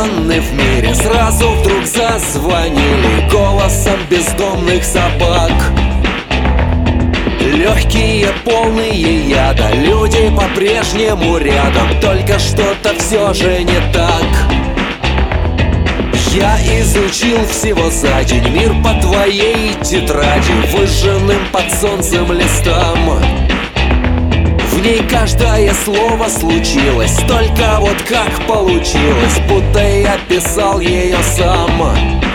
стороны в мире сразу вдруг зазвонили голосом бездомных собак. Легкие, полные яда, люди по-прежнему рядом, только что-то все же не так. Я изучил всего за день мир по твоей тетради, выжженным под солнцем листам. В ней каждое слово случилось, только вот как получилось, будто я писал ее сам.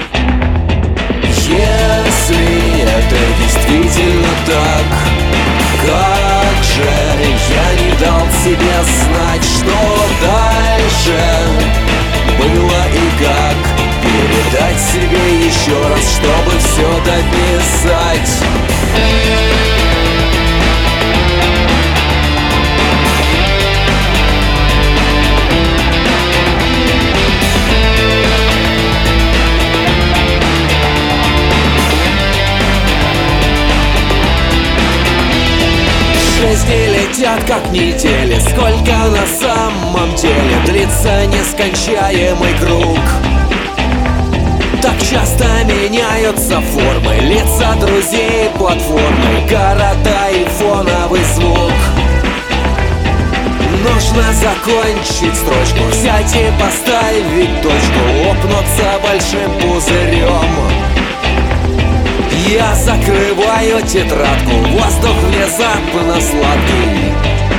Если это действительно так, как же я не дал себе знать, что дальше было и как передать себе еще раз, чтобы все дописать. Жизни летят как недели, сколько на самом деле длится нескончаемый круг. Так часто меняются формы, лица друзей, платформы, города и фоновый звук. Нужно закончить строчку, взять и поставить точку, лопнуться большим пузырем. Я закрываю тетрадку, воздух внезапно сладкий.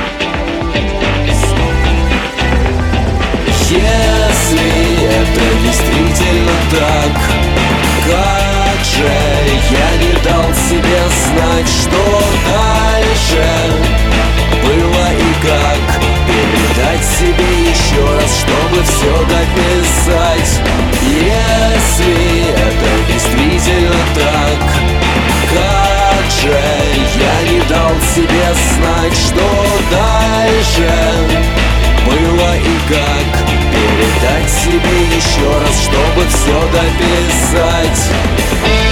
Если это действительно так, как же я не дал себе знать, что дальше было и как передать себе еще раз, чтобы все дописать. Если это действительно так, как же я не дал себе знать, что дальше было и как передать себе еще раз, чтобы все дописать.